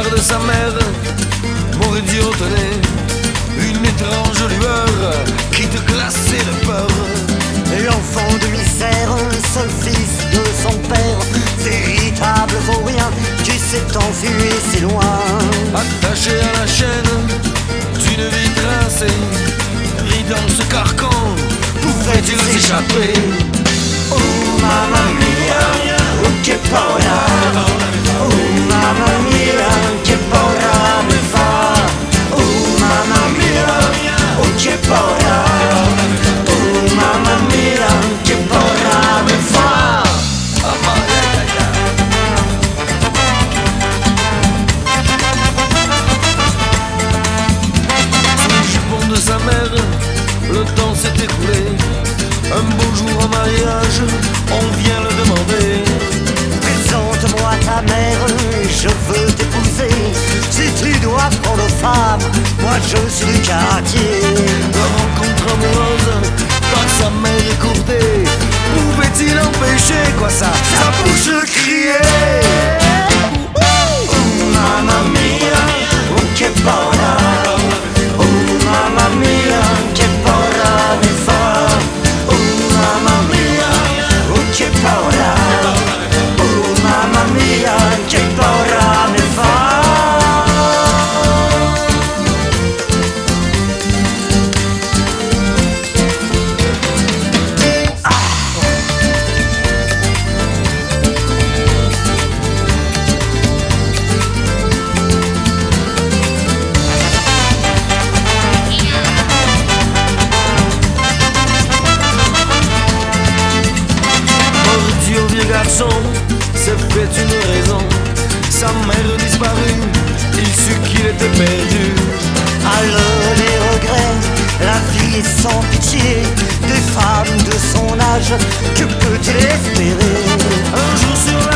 regarde sa mère, mordit au nez, une étrange lueur qui te glaçait de peur. L'enfant de misère, seul fils de son père, véritable vaurien qui s'est enfui si loin. Attaché à la chaîne d'une vie tracée, pris dans ce carcan, pouvait-il s'échapper? Oh mamma mia, oh che paura. Oh mamma mia, che paura mi fa. Oh mamma mia, oh che paura. Oh mamma mia, che paura mi fa. Sous le jupon de sa mère, le temps s'est écoulé. Un beau jour en mariage, on vient le demander. Présente-moi ta mère, je veux t'épouser. Si tu dois prendre femme, moi je suis du quartier. La rencontre amoureuse par sa mère écourtée, pouvait-il empêcher quoi ça, sa bouche de crier? Oh mamma mia, oh che paura. Oh mamma mia, che paura mi fa. Oh mamma mia, oh che paura. Oh mamma mia, che paura mi fa. Mordu au vieux garçon, s'est fait une raison. Sa mère disparut, il sut qu'il était perdu. Alors les regrets, la vie est sans pitié. Des femmes de son âge, que peut-il espérer? Un jour sur la